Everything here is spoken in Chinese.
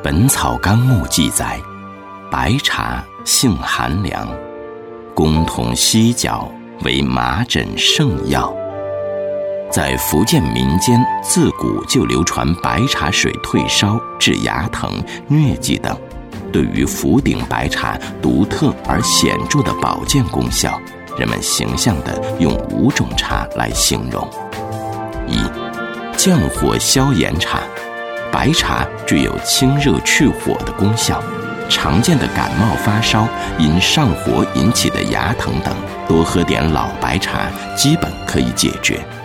本草纲目记载，白茶性寒凉，公同犀角，为麻疹圣药。在福建民间自古就流传白茶水退烧、治牙疼、疟疾等，对于福鼎白茶独特而显著的保健功效，人们形象地用5种茶来形容。一、降火消炎茶。白茶具有清热去火的功效，常见的感冒发烧、因上火引起的牙疼等，多喝点老白茶基本可以解决。